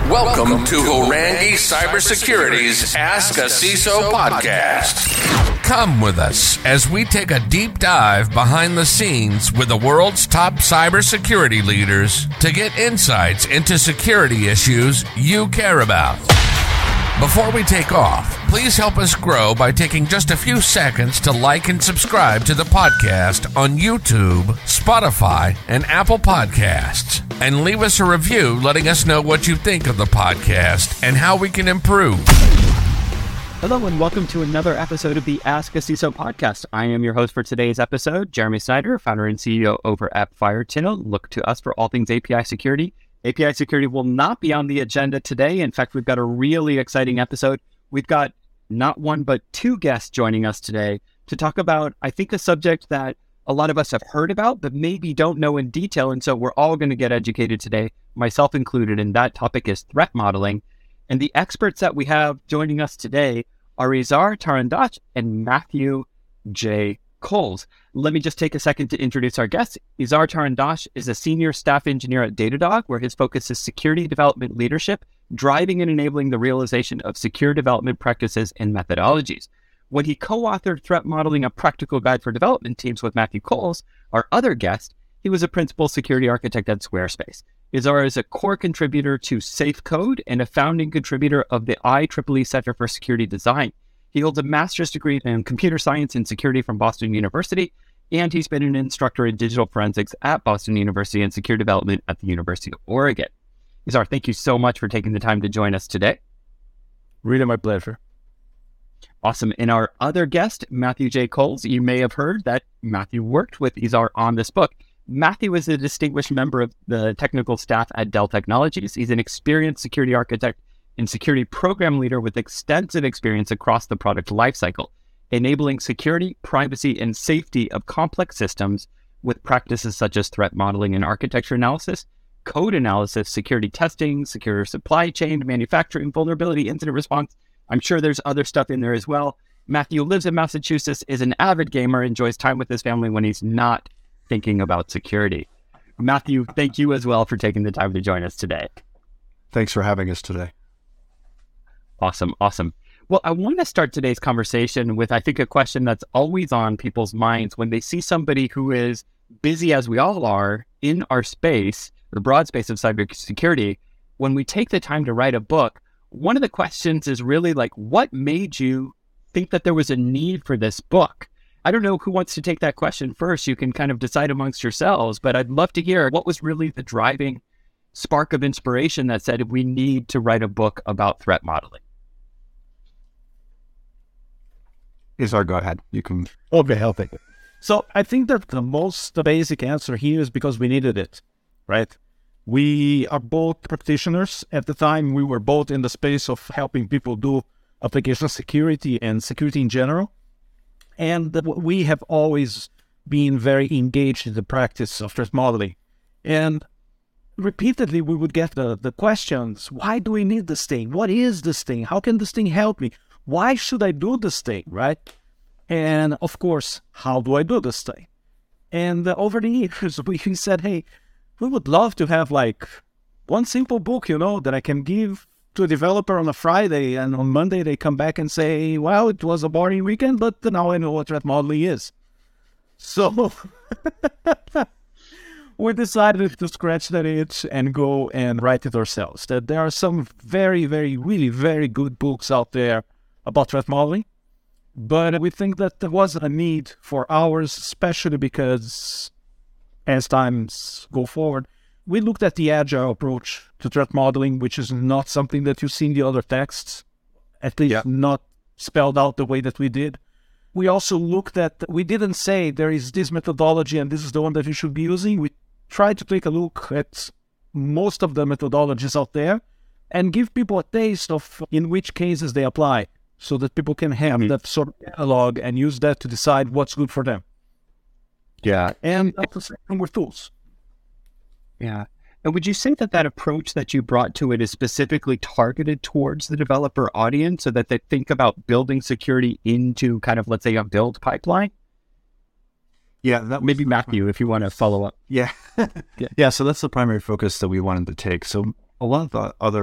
Welcome to Harangi Cybersecurity's Ask a CISO podcast. Come with us as we take a deep dive behind the scenes with the world's top cybersecurity leaders to get insights into security issues you care about. Before we take off, please help us grow by taking just a few seconds to like and subscribe to the podcast on YouTube, Spotify, and Apple Podcasts. And leave us a review letting us know what you think of the podcast and how we can improve. Hello and welcome to another episode of the Ask a CISO podcast. I am your host for today's episode, Jeremy Snyder, founder and CEO over at Firetail. Look to us for all things API security. API security will not be on the agenda today. In fact, we've got a really exciting episode. We've got not one, but two guests joining us today to talk about, I think, a subject that a lot of us have heard about, but maybe don't know in detail. And so we're all going to get educated today, myself included. And that topic is threat modeling. And the experts that we have joining us today are Izar Tarandash and Matthew J. Coles. Let me just take a second to introduce our guests. Izar Tarandash is a senior staff engineer at Datadog, where his focus is security development leadership, driving and enabling the realization of secure development practices and methodologies. When he co-authored Threat Modeling, a Practical Guide for Development Teams with Matthew Coles, our other guest, he was a principal security architect at Squarespace. Izar is a core contributor to SafeCode and a founding contributor of the IEEE Center for Security Design. He holds a master's degree in computer science and security from Boston University, and he's been an instructor in digital forensics at Boston University and secure development at the University of Oregon. Izar, thank you so much for taking the time to join us today. Really my pleasure. Awesome. And our other guest, Matthew J. Coles, you may have heard that Matthew worked with Izar on this book. Matthew is a distinguished member of the technical staff at Dell Technologies. He's an experienced security architect and security program leader with extensive experience across the product lifecycle, enabling security, privacy, and safety of complex systems with practices such as threat modeling and architecture analysis, code analysis, security testing, secure supply chain, manufacturing, vulnerability, incident response. I'm sure there's other stuff in there as well. Matthew lives in Massachusetts, is an avid gamer, enjoys time with his family when he's not thinking about security. Matthew, thank you as well for taking the time to join us today. Thanks for having us today. Awesome. Well, I want to start today's conversation with, I think, a question that's always on people's minds when they see somebody who is busy, as we all are, in our space, the broad space of cybersecurity. When we take the time to write a book, one of the questions is really like, what made you think that there was a need for this book? I don't know who wants to take that question first. You can kind of decide amongst yourselves, but I'd love to hear what was really the driving spark of inspiration that said we need to write a book about threat modeling. Izar, go ahead. You can. Okay, I'll take it. So I think that the basic answer here is because we needed it, right? We are both practitioners. At the time, we were both in the space of helping people do application security and security in general. And we have always been very engaged in the practice of threat modeling. And repeatedly, we would get the questions, why do we need this thing? What is this thing? How can this thing help me? Why should I do this thing, right? And of course, how do I do this thing? And over the years, we said, hey, we would love to have like one simple book, that I can give to a developer on a Friday, and on Monday they come back and say, well, it was a boring weekend, but now I know what threat modeling is. So we decided to scratch that itch and go and write it ourselves. That there are some really very good books out there about threat modeling, but we think that there was a need for ours, especially because as times go forward, we looked at the agile approach to threat modeling, which is not something that you see in the other texts, at least not spelled out the way that we did. We also looked at, we didn't say there is this methodology and this is the one that you should be using. We tried to take a look at most of the methodologies out there and give people a taste of in which cases they apply, so that people can have that sort of catalog and use that to decide what's good for them. Yeah. And that's the same with tools. Yeah. And would you say that that approach that you brought to it is specifically targeted towards the developer audience so that they think about building security into kind of, let's say, a build pipeline? Yeah, that maybe Matthew, if you want to follow up. Yeah. So that's the primary focus that we wanted to take. So a lot of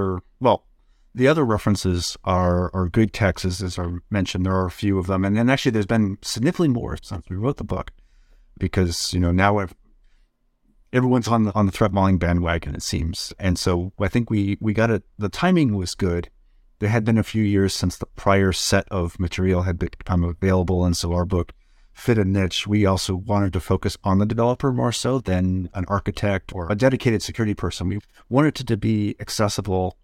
the other references are good texts, as I mentioned. There are a few of them, and then actually there's been significantly more since we wrote the book, because now everyone's on the threat modeling bandwagon, it seems, and so I think we got it. The timing was good. There had been a few years since the prior set of material had become available, and so our book fit a niche. We also wanted to focus on the developer more so than an architect or a dedicated security person. We wanted it to be accessible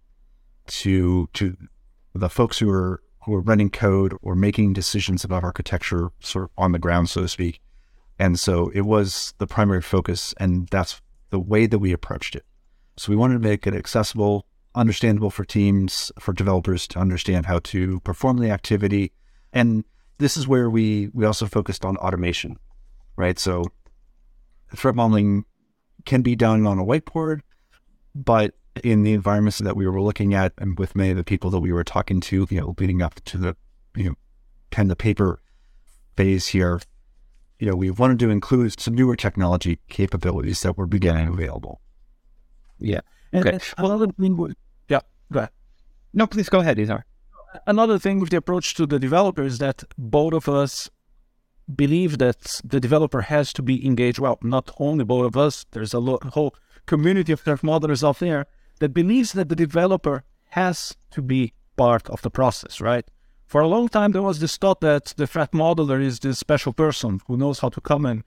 to the folks who are running code or making decisions about architecture sort of on the ground, so to speak. And so it was the primary focus, and that's the way that we approached it. So we wanted to make it accessible, understandable for teams, for developers to understand how to perform the activity. And this is where we also focused on automation, right? So threat modeling can be done on a whiteboard, but in the environments that we were looking at and with many of the people that we were talking to, leading up to the, pen to paper phase here, we wanted to include some newer technology capabilities that were becoming available. Yeah. And another thing go ahead. No, please go ahead, Izar. Another thing with the approach to the developer is that both of us believe that the developer has to be engaged. Well, not only both of us, there's a whole community of threat modelers out there that believes that the developer has to be part of the process, right? For a long time, there was this thought that the threat modeler is this special person who knows how to come and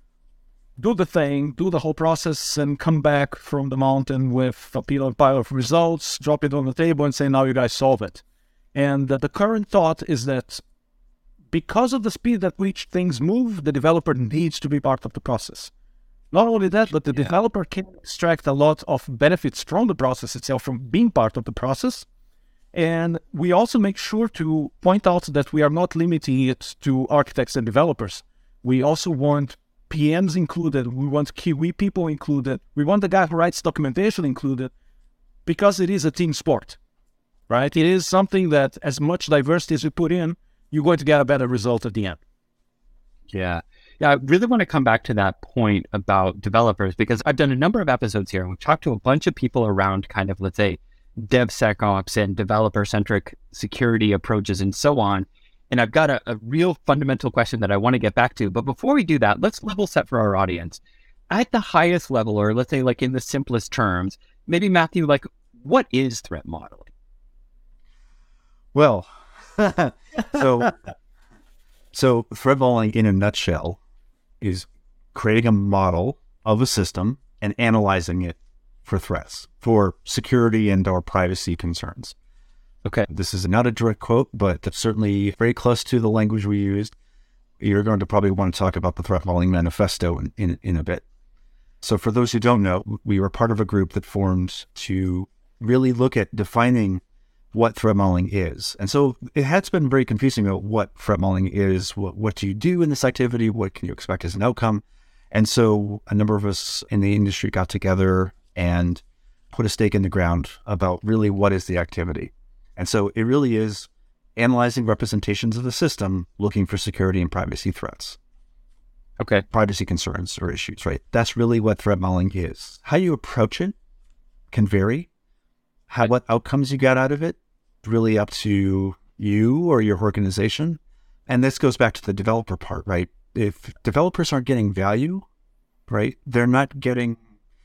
do the thing, do the whole process, and come back from the mountain with a pile of results, drop it on the table, and say, now you guys solve it. And the current thought is that because of the speed at which things move, the developer needs to be part of the process. Not only that, but the developer can extract a lot of benefits from the process itself, from being part of the process. And we also make sure to point out that we are not limiting it to architects and developers. We also want PMs included. We want QE people included. We want the guy who writes documentation included, because it is a team sport, right? It is something that as much diversity as you put in, you're going to get a better result at the end. Yeah. Yeah, I really want to come back to that point about developers, because I've done a number of episodes here and we've talked to a bunch of people around kind of, let's say, DevSecOps and developer-centric security approaches and so on. And I've got a real fundamental question that I want to get back to. But before we do that, let's level set for our audience. At the highest level, or let's say like in the simplest terms, maybe Matthew, like what is threat modeling? Well, so threat modeling in a nutshell is creating a model of a system and analyzing it for threats, for security and or privacy concerns. Okay. This is not a direct quote, but that's certainly very close to the language we used. You're going to probably want to talk about the Threat Modeling Manifesto in a bit. So for those who don't know, we were part of a group that formed to really look at defining what threat modeling is. And so it has been very confusing about what threat modeling is, what do you do in this activity, what can you expect as an outcome. And so a number of us in the industry got together and put a stake in the ground about really what is the activity. And so it really is analyzing representations of the system, looking for security and privacy threats. Okay. Privacy concerns or issues, right? That's really what threat modeling is. How you approach it can vary. What outcomes you get out of it, really up to you or your organization. And this goes back to the developer part, right? If developers aren't getting value, right, if they're not getting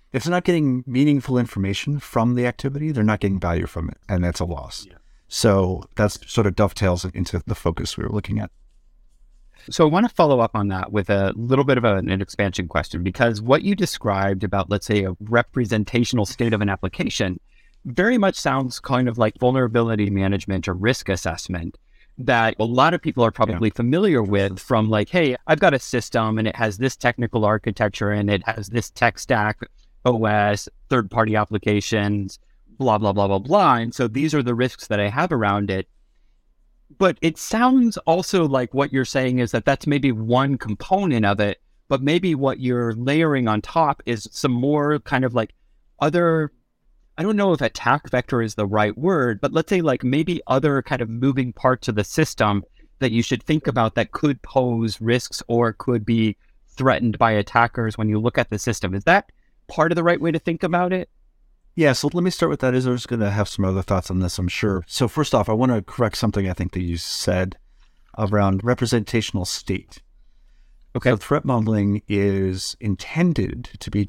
meaningful information from the activity, they're not getting value from it. And that's a loss. Yeah. So that's sort of dovetails into the focus we were looking at. So I want to follow up on that with a little bit of an expansion question, because what you described about, let's say, a representational state of an application very much sounds kind of like vulnerability management or risk assessment that a lot of people are probably familiar with from like, hey, I've got a system and it has this technical architecture and it has this tech stack, OS, third-party applications, blah, blah, blah, blah, blah. And so these are the risks that I have around it. But it sounds also like what you're saying is that that's maybe one component of it, but maybe what you're layering on top is some more kind of like other, I don't know if attack vector is the right word, but let's say like maybe other kind of moving parts of the system that you should think about that could pose risks or could be threatened by attackers when you look at the system. Is that part of the right way to think about it? Yeah, so let me start with that. Izar's going to have some other thoughts on this, I'm sure. So first off, I want to correct something I think that you said around representational state. Okay. So threat modeling is intended,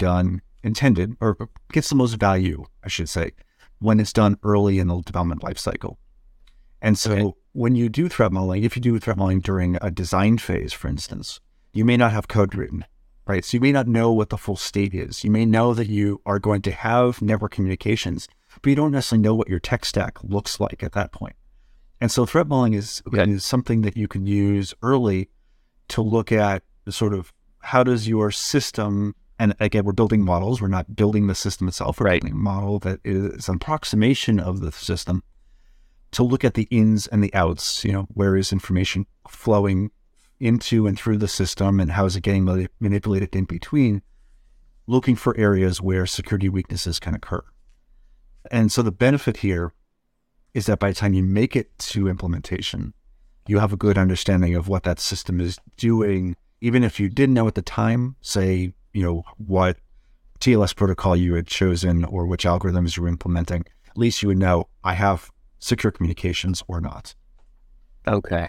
or gets the most value, I should say, when it's done early in the development lifecycle. And so when you do threat modeling, if you do threat modeling during a design phase, for instance, you may not have code written, right? So you may not know what the full state is. You may know that you are going to have network communications, but you don't necessarily know what your tech stack looks like at that point. And so threat modeling is something that you can use early to look at sort of how does your system, and again, we're building models. We're not building the system itself. We're building a model that is an approximation of the system to look at the ins and the outs, where is information flowing into and through the system and how is it getting manipulated in between, looking for areas where security weaknesses can occur. And so the benefit here is that by the time you make it to implementation, you have a good understanding of what that system is doing, even if you didn't know at the time, say, what TLS protocol you had chosen or which algorithms you were implementing. At least you would know, I have secure communications or not. Okay.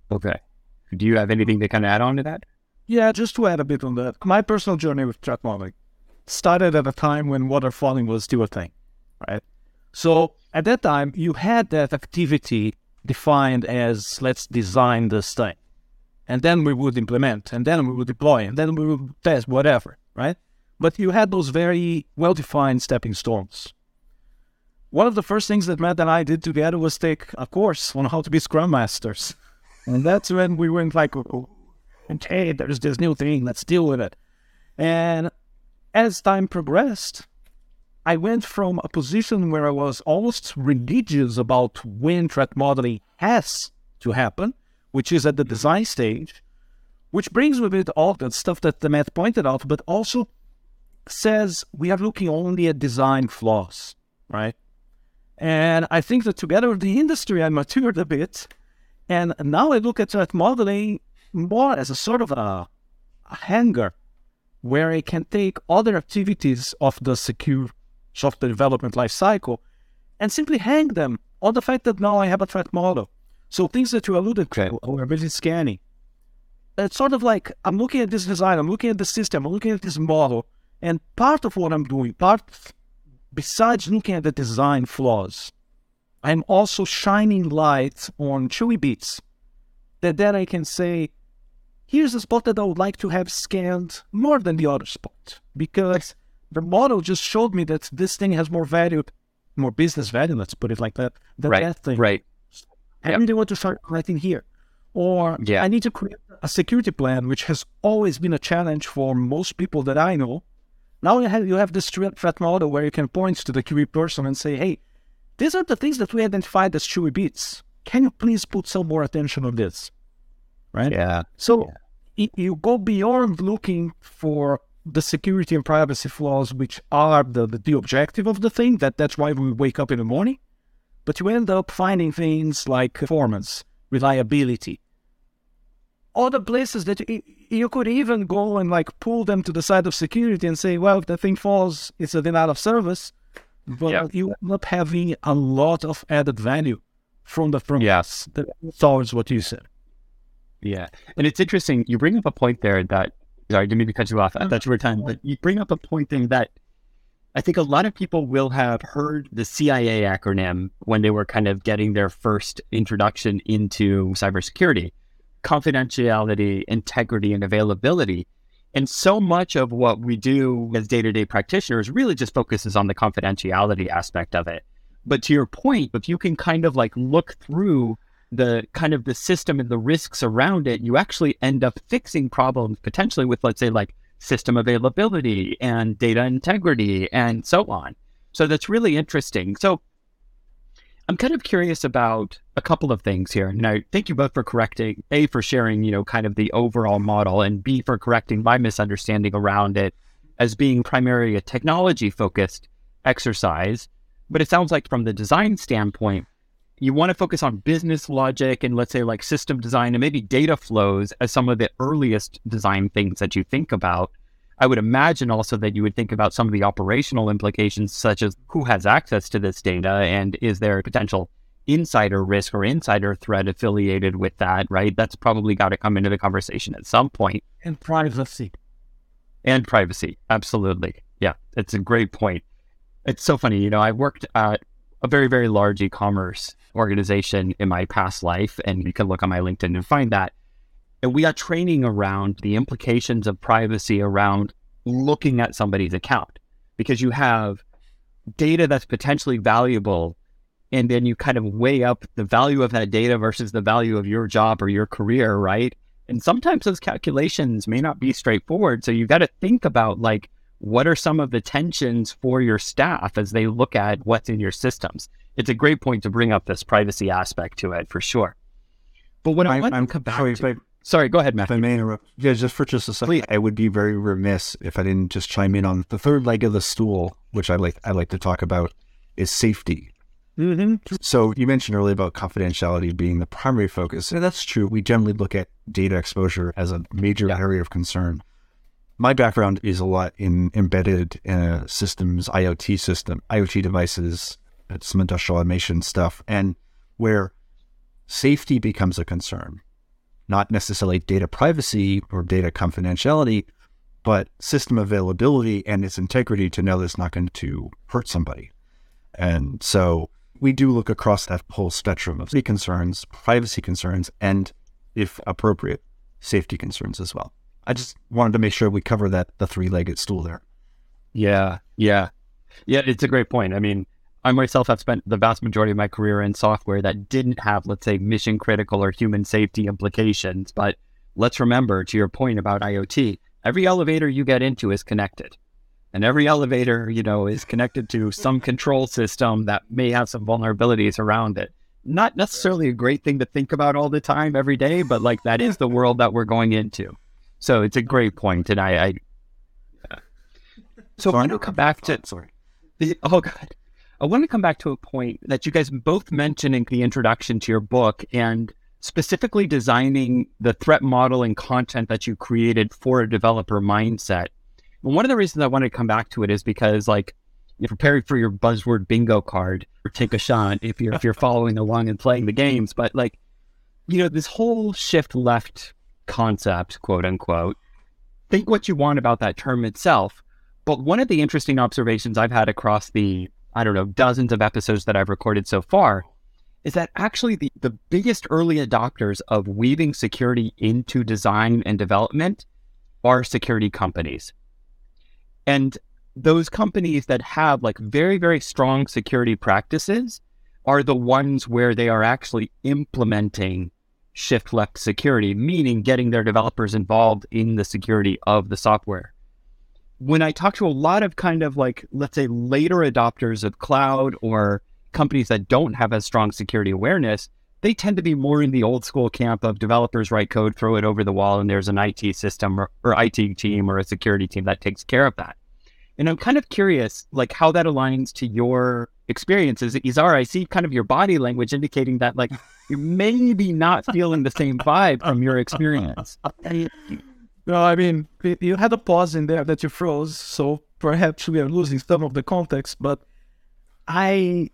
Do you have anything to kind of add on to that? Yeah, just to add a bit on that. My personal journey with threat modeling started at a time when waterfalling was still a thing, right? So at that time, you had that activity defined as, let's design this thing. And then we would implement, and then we would deploy, and then we would test, whatever, right? But you had those very well-defined stepping stones. One of the first things that Matt and I did together was take a course on how to be Scrum Masters. And that's when we went like, okay, there's this new thing, let's deal with it. And as time progressed, I went from a position where I was almost religious about when threat modeling has to happen, which is at the design stage, which brings with it all that stuff that the Matt pointed out, but also says we are looking only at design flaws, right? And I think that together with the industry, I matured a bit. And now I look at threat modeling more as a sort of a hanger where I can take other activities of the secure software development lifecycle and simply hang them on the fact that now I have a threat model. So things that you alluded to, or ability scanning, it's sort of like I'm looking at this design, I'm looking at the system, I'm looking at this model, and part of what I'm doing, besides looking at the design flaws, I'm also shining light on chewy bits that then I can say, here's a spot that I would like to have scanned more than the other spot, because the model just showed me that this thing has more value, more business value, let's put it like that, than that thing. Right. I really want to start collecting here. Or I need to create a security plan, which has always been a challenge for most people that I know. Now you have this threat model where you can point to the QE person and say, hey, these are the things that we identified as chewy bits. Can you please put some more attention on this? Right? Yeah. So you go beyond looking for the security and privacy flaws, which are the objective of the thing. That's why we wake up in the morning. But you end up finding things like performance, reliability, other places that you could even go and like pull them to the side of security and say, well, if the thing falls, it's a denial of service. But you end up having a lot of added value from the front. Yes. That solves what you said. Yeah. And it's interesting. You bring up a point there that, sorry, I didn't mean to cut you off. I thought you were time, but you bring up a point there that I think a lot of people will have heard the CIA acronym when they were kind of getting their first introduction into cybersecurity: confidentiality, integrity, and availability. And so much of what we do as day-to-day practitioners really just focuses on the confidentiality aspect of it. But to your point, if you can kind of like look through the kind of the system and the risks around it, you actually end up fixing problems potentially with, let's say, like system availability and data integrity and so on. So that's really interesting. So I'm kind of curious about a couple of things here. And I thank you both for correcting, A, for sharing, kind of the overall model, and B, for correcting my misunderstanding around it as being primarily a technology-focused exercise. But it sounds like from the design standpoint, you want to focus on business logic and, let's say, like system design and maybe data flows as some of the earliest design things that you think about. I would imagine also that you would think about some of the operational implications, such as who has access to this data and is there a potential insider risk or insider threat affiliated with that, right? That's probably got to come into the conversation at some point. And privacy. And privacy, absolutely. Yeah, it's a great point. It's so funny, I worked at a very, very large e-commerce organization in my past life, and you can look on my LinkedIn and find that. And we got training around the implications of privacy around looking at somebody's account, because you have data that's potentially valuable, and then you kind of weigh up the value of that data versus the value of your job or your career, right? And sometimes those calculations may not be straightforward. So you got to think about like, what are some of the tensions for your staff as they look at what's in your systems? It's a great point to bring up this privacy aspect to it for sure. But what I want to come back to... Sorry, go ahead, Matthew. If I may interrupt. Yeah, just for just a second. Please. I would be very remiss if I didn't just chime in on the third leg of the stool, which I like to talk about, is safety. Mm-hmm. So you mentioned earlier about confidentiality being the primary focus. And that's true. We generally look at data exposure as a major area of concern. My background is a lot in embedded systems, IoT devices, some industrial automation stuff, and where safety becomes a concern. Not necessarily data privacy or data confidentiality, but system availability and its integrity to know that it's not going to hurt somebody. And so we do look across that whole spectrum of safety concerns, privacy concerns, and, if appropriate, safety concerns as well. I just wanted to make sure we cover the three-legged stool there. Yeah, it's a great point. I mean, I myself have spent the vast majority of my career in software that didn't have, let's say, mission critical or human safety implications. But let's remember, to your point about IoT, every elevator you get into is connected. And every elevator, is connected to some control system that may have some vulnerabilities around it. Not necessarily a great thing to think about all the time, every day, but like that is the world that we're going into. So it's a great point. And So I want to come back to... Sorry. Oh, God. I want to come back to a point that you guys both mentioned in the introduction to your book, and specifically designing the threat model and content that you created for a developer mindset. And one of the reasons I wanted to come back to it is because, like, you're preparing for your buzzword bingo card, or take a shot if you're following along and playing the games. But like, this whole shift left concept, quote unquote, think what you want about that term itself. But one of the interesting observations I've had across the, dozens of episodes that I've recorded so far is that actually the biggest early adopters of weaving security into design and development are security companies. And those companies that have like very, very strong security practices are the ones where they are actually implementing shift left security, meaning getting their developers involved in the security of the software. When I talk to a lot of kind of like, let's say, later adopters of cloud or companies that don't have as strong security awareness, they tend to be more in the old school camp of developers write code, throw it over the wall, and there's an IT system or IT team or a security team that takes care of that. And I'm kind of curious, like, how that aligns to your experiences. Izar, I see kind of your body language indicating that, like, you're maybe not feeling the same vibe from your experience. No, I mean, you had a pause in there that you froze, so perhaps we are losing some of the context, but I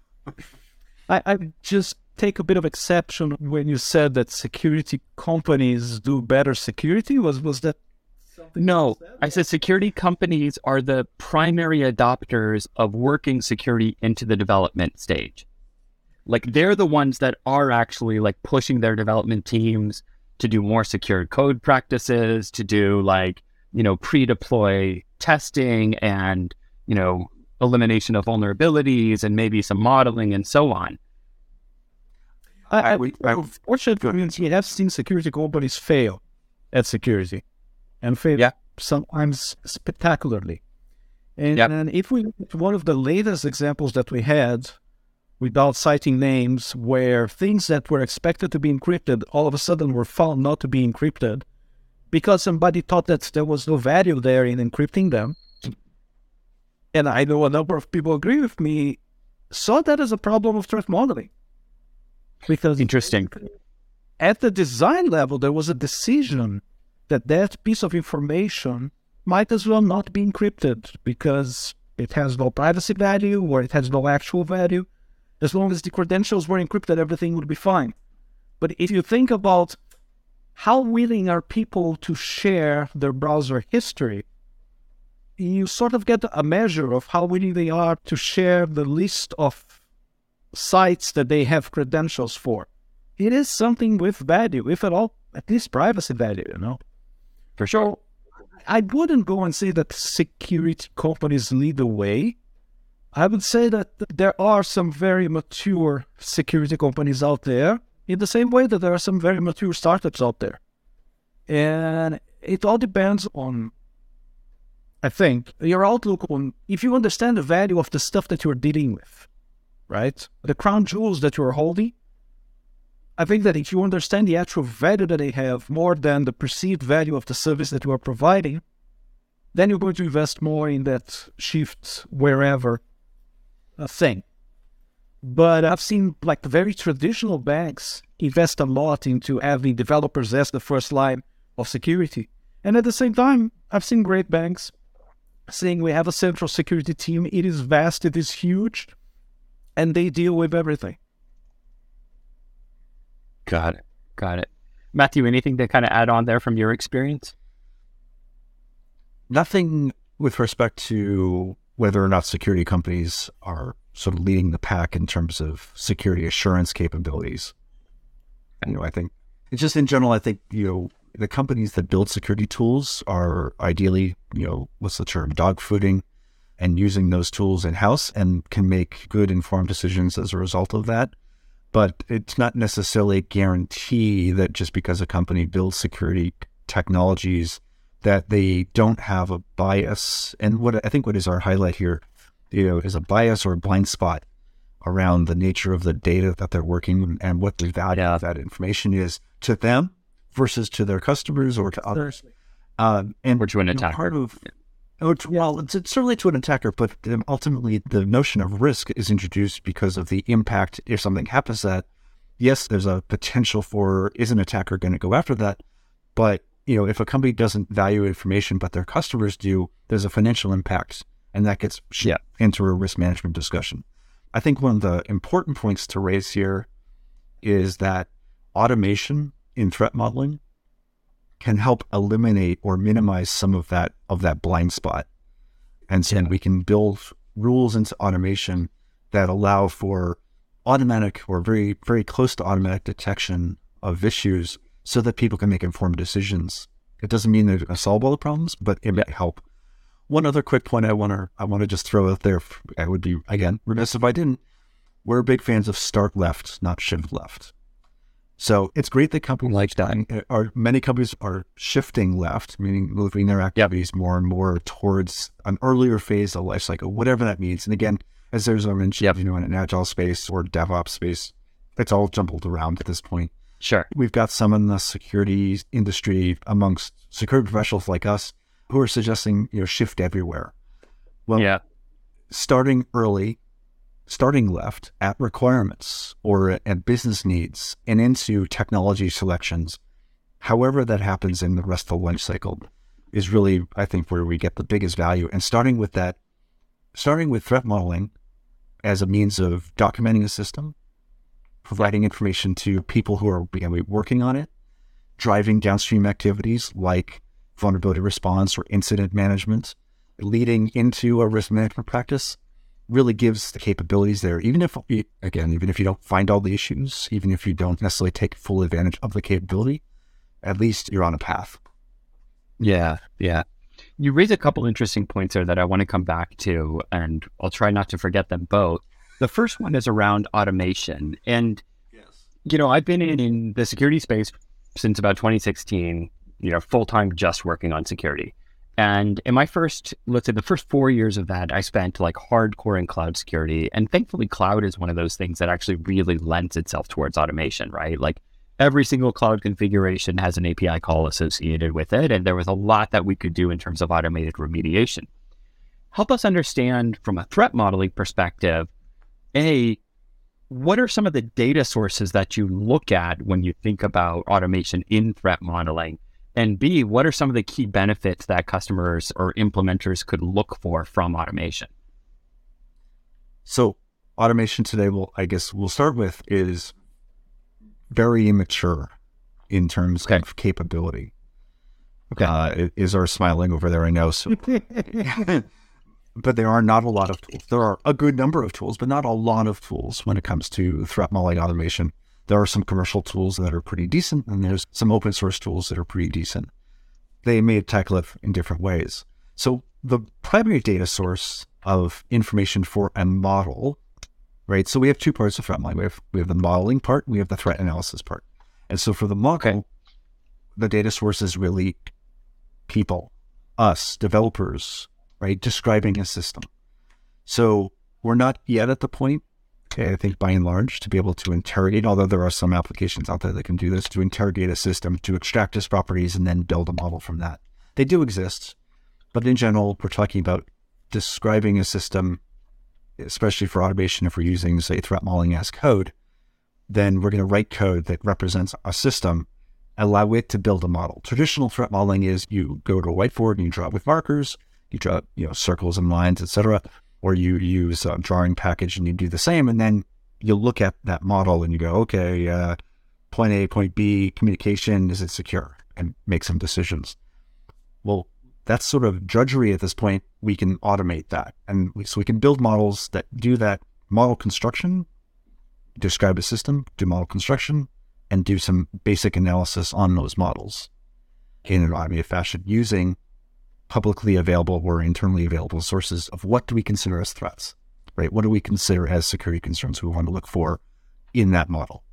just take a bit of exception when you said that security companies do better security. Was that something? No, I said security companies are the primary adopters of working security into the development stage. Like, they're the ones that are actually like pushing their development teams to do more secure code practices, to do like, pre-deploy testing and, elimination of vulnerabilities and maybe some modeling and so on. Fortunately, we have seen security companies fail at security and fail sometimes spectacularly. And if we look at one of the latest examples that we had, without citing names, where things that were expected to be encrypted all of a sudden were found not to be encrypted because somebody thought that there was no value there in encrypting them. And I know a number of people agree with me, saw that as a problem of threat modeling. Because interesting. At the design level, there was a decision that piece of information might as well not be encrypted because it has no privacy value or it has no actual value. As long as the credentials were encrypted, everything would be fine. But if you think about how willing are people to share their browser history, you sort of get a measure of how willing they are to share the list of sites that they have credentials for. It is something with value, if at all, at least privacy value, For sure. I wouldn't go and say that security companies lead the way. I would say that there are some very mature security companies out there, in the same way that there are some very mature startups out there. And it all depends on, I think, your outlook on, if you understand the value of the stuff that you're dealing with, right? The crown jewels that you're holding, I think that if you understand the actual value that they have more than the perceived value of the service that you are providing, then you're going to invest more in that shift wherever thing. But I've seen like very traditional banks invest a lot into having developers as the first line of security. And at the same time, I've seen great banks saying we have a central security team. It is vast, it is huge, and they deal with everything. Got it. Matthew, anything to kind of add on there from your experience? Nothing with respect to whether or not security companies are sort of leading the pack in terms of security assurance capabilities. And, I think it's just in general, I think, the companies that build security tools are ideally, what's the term, dogfooding and using those tools in-house and can make good informed decisions as a result of that. But it's not necessarily a guarantee that just because a company builds security technologies that they don't have a bias. And what is our highlight here, is a bias or a blind spot around the nature of the data that they're working and what the value of that information is to them versus to their customers or to others. Or to an attacker. Well, it's certainly to an attacker, but ultimately the notion of risk is introduced because of the impact if something happens that, yes, there's a potential for, is an attacker going to go after that? But, if a company doesn't value information, but their customers do, there's a financial impact, and that gets into a risk management discussion. I think one of the important points to raise here is that automation in threat modeling can help eliminate or minimize some of that blind spot. And so we can build rules into automation that allow for automatic or very, very close to automatic detection of issues so that people can make informed decisions. It doesn't mean they're going to solve all the problems, but it may help. One other quick point I want to just throw out there, I would be, again, remiss if I didn't. We're big fans of start left, not shift left. So it's great that companies like that, many companies are shifting left, meaning moving their activities more and more towards an earlier phase of life cycle, whatever that means. And again, as there's a mention, in an agile space or DevOps space, it's all jumbled around at this point. Sure. We've got some in the security industry amongst security professionals like us who are suggesting, shift everywhere. Well, starting early, starting left at requirements or at business needs and into technology selections, however that happens in the rest of the life cycle is really, I think, where we get the biggest value. And starting with threat modeling as a means of documenting a system, providing information to people who are working on it, driving downstream activities like vulnerability response or incident management, leading into a risk management practice, really gives the capabilities there. Even if you don't find all the issues, even if you don't necessarily take full advantage of the capability, at least you're on a path. Yeah. You raise a couple interesting points there that I want to come back to, and I'll try not to forget them both. The first one is around automation. And, I've been in the security space since about 2016, full-time just working on security. And in my the first 4 years of that, I spent like hardcore in cloud security. And thankfully, cloud is one of those things that actually really lends itself towards automation, right? Like every single cloud configuration has an API call associated with it. And there was a lot that we could do in terms of automated remediation. Help us understand from a threat modeling perspective, what are some of the data sources that you look at when you think about automation in threat modeling? And B, what are some of the key benefits that customers or implementers could look for from automation? So automation today, we'll start with is very immature in terms of capability. Is our smiling over there? I know. So, but there are not a lot of tools. There are a good number of tools, but not a lot of tools when it comes to threat modeling automation. There are some commercial tools that are pretty decent, and there's some open source tools that are pretty decent. They may tackle it in different ways. So the primary data source of information for a model, right? So we have two parts of threat modeling. We have the modeling part, we have the threat analysis part. And so for the model, the data source is really people, us, developers, right? Describing a system. So we're not yet at the point, I think by and large, to be able to interrogate, although there are some applications out there that can do this, to interrogate a system, to extract its properties, and then build a model from that. They do exist, but in general, we're talking about describing a system, especially for automation. If we're using, say, threat modeling as code, then we're going to write code that represents a system, allow it to build a model. Traditional threat modeling is you go to a whiteboard and you draw with markers, you draw circles and lines, etc., or you use a drawing package and you do the same, and then you look at that model and you go, okay, point A, point B, communication, is it secure? And make some decisions. Well, that's sort of drudgery at this point. We can automate that. And so we can build models that do that model construction, describe a system, do model construction, and do some basic analysis on those models in an automated fashion using publicly available or internally available sources of what do we consider as threats, right? What do we consider as security concerns we want to look for in that model?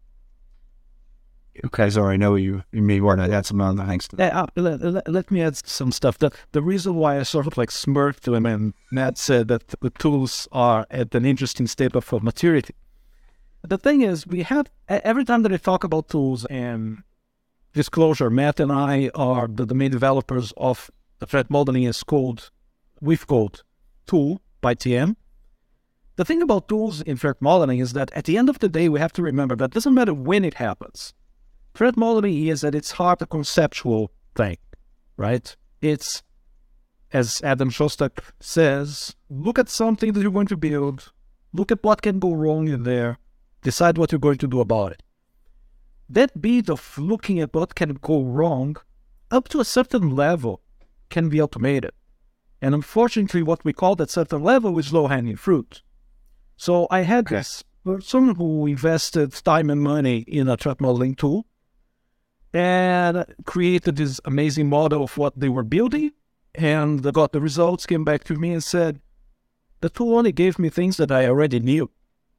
Okay, Zara, I know you may want to add some other things to that. Let me add some stuff. The reason why I sort of like smirked when Matt said that the tools are at an interesting state of maturity. The thing is, we have, every time that I talk about tools and disclosure, Matt and I are the main developers of the threat modeling as code, with code tool by TM. The thing about tools in threat modeling is that at the end of the day, we have to remember that it doesn't matter when it happens. Threat modeling is at its heart a conceptual thing, right? It's, as Adam Shostak says, look at something that you're going to build, look at what can go wrong in there, decide what you're going to do about it. That bit of looking at what can go wrong, up to a certain level, can be automated. And unfortunately, what we call that certain level is low-hanging fruit. So I had this person who invested time and money in a threat modeling tool and created this amazing model of what they were building, and they got the results, came back to me and said, the tool only gave me things that I already knew.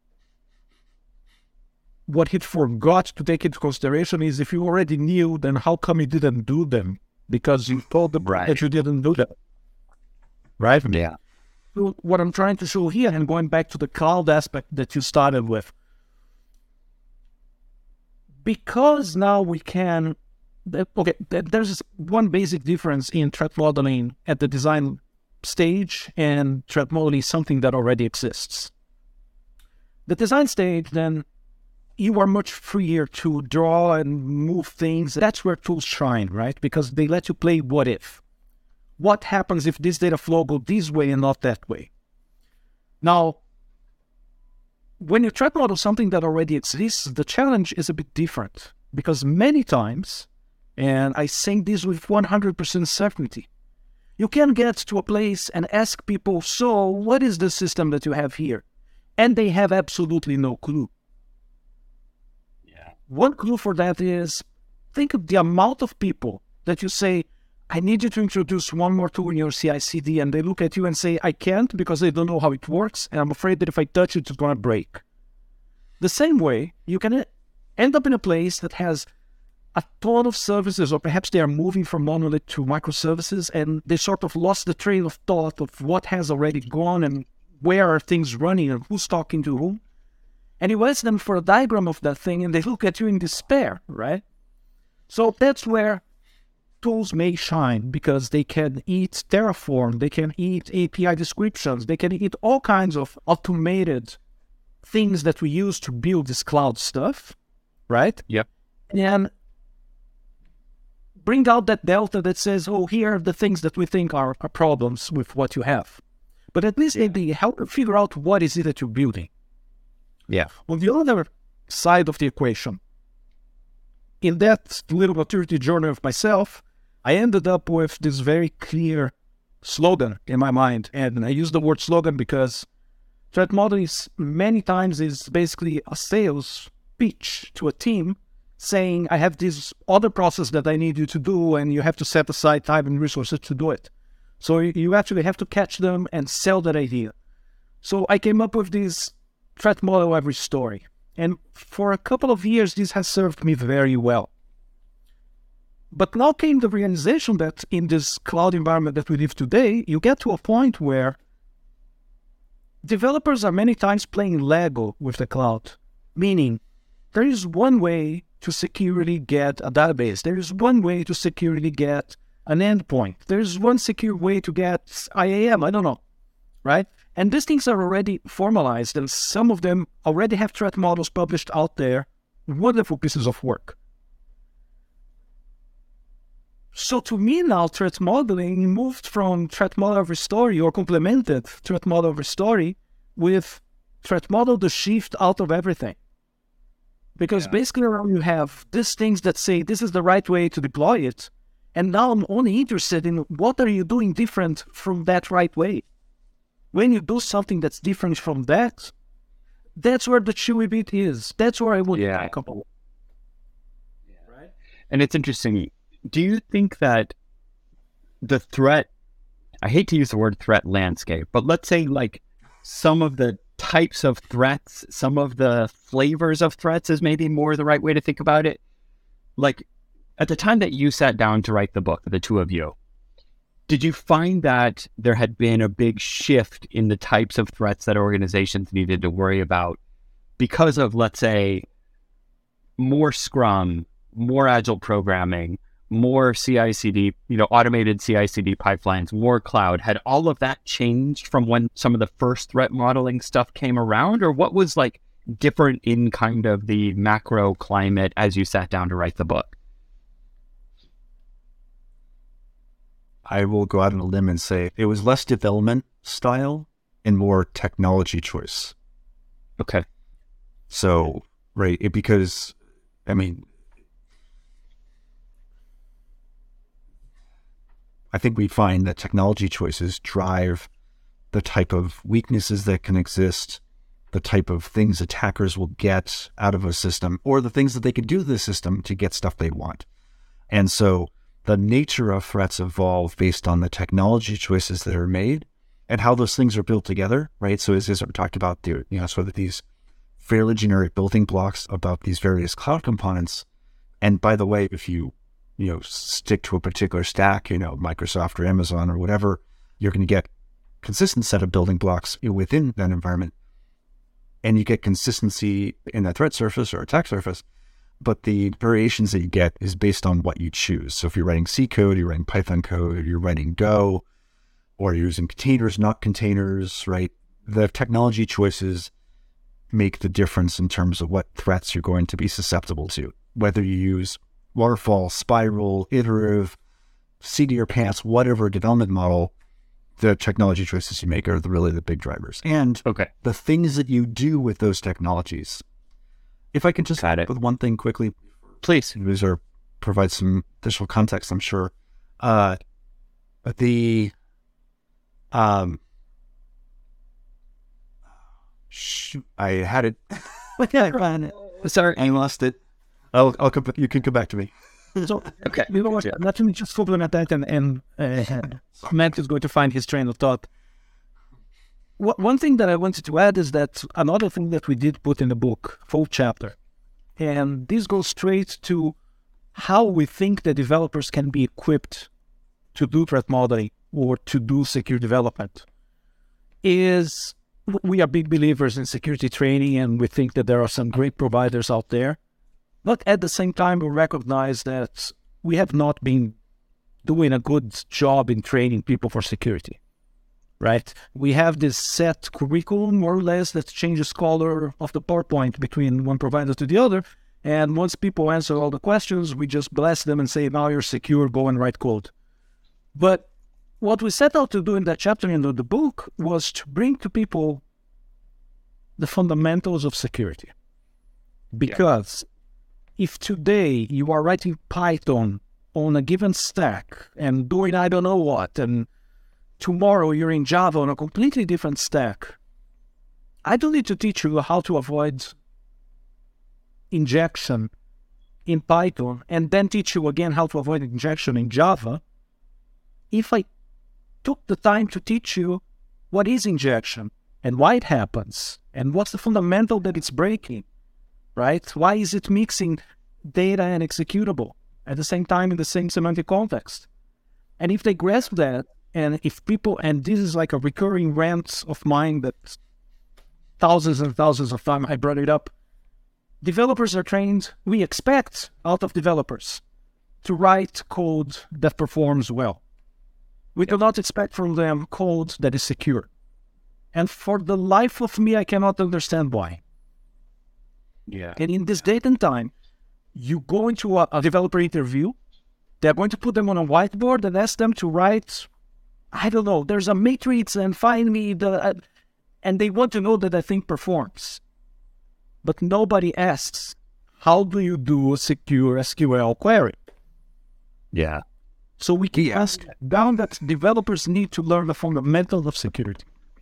What he forgot to take into consideration is if you already knew, then how come you didn't do them? Because you told them that you didn't do that. Right? Yeah. So what I'm trying to show here, and going back to the cloud aspect that you started with, because now we can, there's one basic difference in threat modeling at the design stage and threat modeling is something that already exists. The design stage, then, you are much freer to draw and move things. That's where tools shine, right? Because they let you play what if. What happens if this data flow goes this way and not that way? Now, when you try to model something that already exists, the challenge is a bit different. Because many times, and I say this with 100% certainty, you can get to a place and ask people, so what is the system that you have here? And they have absolutely no clue. One clue for that is, think of the amount of people that you say, I need you to introduce one more tool in your CI/CD, and they look at you and say, I can't because they don't know how it works, and I'm afraid that if I touch it, it's going to break. The same way, you can end up in a place that has a ton of services, or perhaps they are moving from monolith to microservices, and they sort of lost the train of thought of what has already gone and where are things running and who's talking to whom. And you ask them for a diagram of that thing, and they look at you in despair, right? So that's where tools may shine, because they can eat Terraform, they can eat API descriptions, they can eat all kinds of automated things that we use to build this cloud stuff, right? Yep. And bring out that delta that says, oh, here are the things that we think are problems with what you have. But at least maybe help you figure out what is it that you're building. Yeah. On the other side of the equation, in that little maturity journey of myself, I ended up with this very clear slogan in my mind. And I use the word slogan because threat modeling many times is basically a sales pitch to a team saying, I have this other process that I need you to do, and you have to set aside time and resources to do it. So you actually have to catch them and sell that idea. So I came up with this threat model every story. And for a couple of years, this has served me very well. But now came the realization that in this cloud environment that we live today, you get to a point where developers are many times playing Lego with the cloud. Meaning, there is one way to securely get a database. There is one way to securely get an endpoint. There is one secure way to get IAM. I don't know, right? And these things are already formalized, and some of them already have threat models published out there. Wonderful pieces of work. So to me now, threat modeling moved from threat model over story, or complemented threat model over story, with threat model the shift out of everything. Because basically around you have these things that say this is the right way to deploy it. And now I'm only interested in what are you doing different from that right way. When you do something that's different from that, that's where the chewy bit is. That's where I would talk about. Right? And it's interesting. Do you think that the threat, I hate to use the word threat landscape, but let's say like some of the types of threats, some of the flavors of threats is maybe more the right way to think about it. Like at the time that you sat down to write the book, the two of you, did you find that there had been a big shift in the types of threats that organizations needed to worry about because of, let's say, more Scrum, more Agile programming, more CI/CD, automated CI/CD pipelines, more cloud? Had all of that changed from when some of the first threat modeling stuff came around? Or what was like different in kind of the macro climate as you sat down to write the book? I will go out on a limb and say it was less development style and more technology choice. Okay. So, right, because, I mean, I think we find that technology choices drive the type of weaknesses that can exist, the type of things attackers will get out of a system, or the things that they can do to the system to get stuff they want. And so the nature of threats evolve based on the technology choices that are made and how those things are built together, right? So as we talked about, sort of these fairly generic building blocks about these various cloud components. And by the way, if you stick to a particular stack, Microsoft or Amazon or whatever, you're going to get consistent set of building blocks within that environment. And you get consistency in that threat surface or attack surface, but the variations that you get is based on what you choose. So if you're writing C code, you're writing Python code, you're writing Go, or you're using containers, not containers, right? The technology choices make the difference in terms of what threats you're going to be susceptible to, whether you use waterfall, spiral, iterative, seat of your pants, whatever development model. The technology choices you make are really the big drivers. And the things that you do with those technologies. If I can just add with one thing quickly, please, or provide some additional context, I'm sure. I had it. Sorry, I lost it. I'll come. You can come back to me. So, let me just supplement that, and Matt is going to find his train of thought. One thing that I wanted to add is that another thing that we did put in the book, full chapter, and this goes straight to how we think that developers can be equipped to do threat modeling or to do secure development, is we are big believers in security training, and we think that there are some great providers out there. But at the same time, we recognize that we have not been doing a good job in training people for security, right? We have this set curriculum, more or less, that changes color of the PowerPoint between one provider to the other, And once people answer all the questions, we just bless them and say, now you're secure, go and write code. But what we set out to do in that chapter in the book was to bring to people the fundamentals of security. Because if today you are writing Python on a given stack and doing I don't know what, and tomorrow you're in Java on a completely different stack, I don't need to teach you how to avoid injection in Python and then teach you again how to avoid injection in Java. If I took the time to teach you what is injection and why it happens and what's the fundamental that it's breaking, right? Why is it mixing data and executable at the same time in the same semantic context? And if they grasp that, and if people, and this is like a recurring rant of mine that thousands and thousands of times I brought it up, developers are trained, we expect out of developers to write code that performs well. We do not expect from them code that is secure. And for the life of me, I cannot understand why. Yeah. And in this date and time, you go into a developer interview, they're going to put them on a whiteboard and ask them to write, I don't know, there's a matrix and find me the... and they want to know that the thing performs. But nobody asks, how do you do a secure SQL query? Yeah. So we can ask down that developers need to learn the fundamentals of security.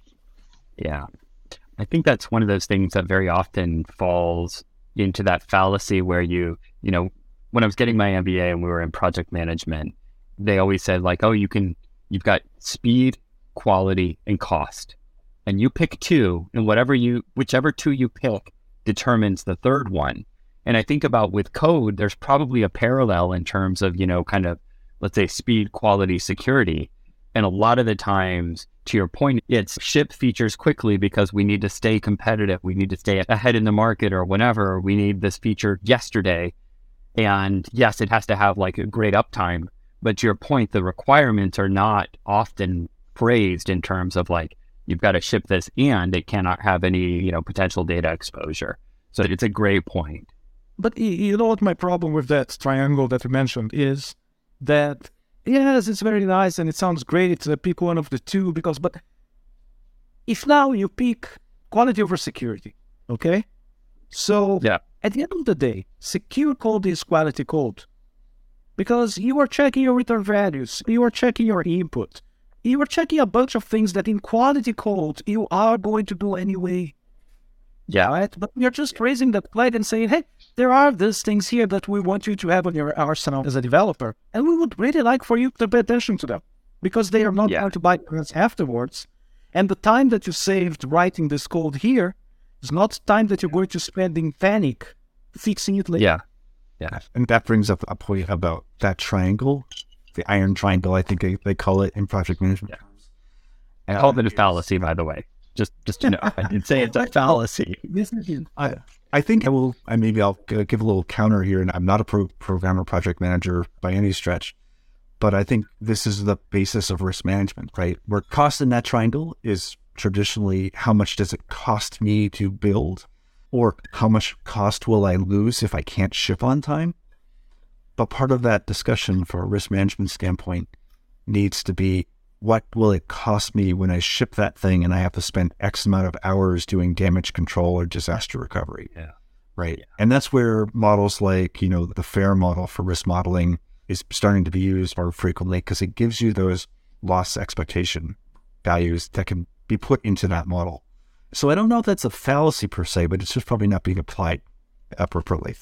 Yeah. I think that's one of those things that very often falls into that fallacy where you know, when I was getting my MBA and we were in project management, they always said like, oh, you've got speed, quality, and cost. And you pick two, and whichever two you pick determines the third one. And I think about with code, there's probably a parallel in terms of, you know, kind of, let's say speed, quality, security. And a lot of the times, to your point, it's ship features quickly because we need to stay competitive. We need to stay ahead in the market or whatever. We need this feature yesterday. And yes, it has to have like a great uptime. But to your point, the requirements are not often phrased in terms of like, you've got to ship this and it cannot have any, you know, potential data exposure. So it's a great point. But you know what my problem with that triangle that you mentioned is that, yes, it's very nice and it sounds great to pick one of the two but if now you pick quality over security, okay? So at the end of the day, secure code is quality code because you are checking your return values, you are checking your input, you are checking a bunch of things that in quality code you are going to do anyway. Yeah. Right? But we are just raising the flag and saying, hey, there are these things here that we want you to have on your arsenal as a developer. And we would really like for you to pay attention to them because they are not going to buy us afterwards. And the time that you saved writing this code here is not time that you're going to spend in panic fixing it later. Yeah. Yeah. And that brings up a point about that triangle, the iron triangle, I think they call it in project management. I called it a fallacy, by the way. Just to know, I did say it's a fallacy. I think I'll give a little counter here, and I'm not a programmer project manager by any stretch, but I think this is the basis of risk management, right? Where cost in that triangle is traditionally how much does it cost me to build, or how much cost will I lose if I can't ship on time? But part of that discussion from a risk management standpoint needs to be, what will it cost me when I ship that thing and I have to spend X amount of hours doing damage control or disaster recovery? Yeah. Right. Yeah. And that's where models like, you know, the FAIR model for risk modeling is starting to be used more frequently because it gives you those loss expectation values that can be put into that model. So I don't know if that's a fallacy per se, but it's just probably not being applied appropriately.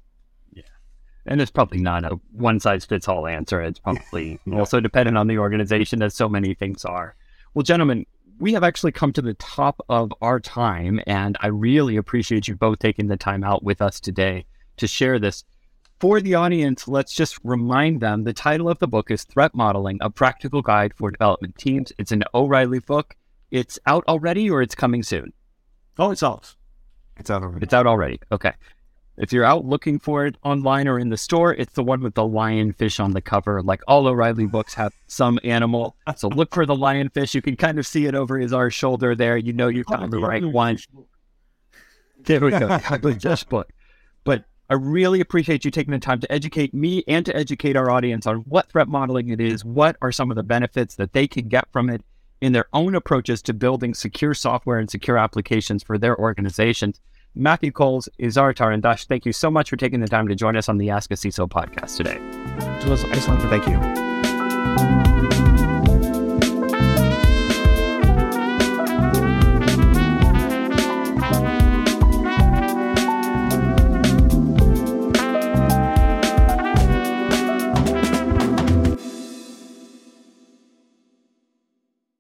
And it's probably not a one-size-fits-all answer. It's probably also dependent on the organization, as so many things are. Well, gentlemen, we have actually come to the top of our time, and I really appreciate you both taking the time out with us today to share this. For the audience, let's just remind them, the title of the book is Threat Modeling, A Practical Guide for Development Teams. It's an O'Reilly book. It's out already, or it's coming soon? Oh, it's out. It's out already. It's out already. Okay. If you're out looking for it online or in the store, it's the one with the lionfish on the cover. Like all O'Reilly books have some animal. So look for the lionfish. You can kind of see it over his shoulder there. You know you found the right one. There we go. Just book. But I really appreciate you taking the time to educate me and to educate our audience on what threat modeling it is, what are some of the benefits that they can get from it in their own approaches to building secure software and secure applications for their organizations. Matthew Coles, Izar and Dash, thank you so much for taking the time to join us on the Ask a CISO podcast today. It was excellent. Thank you.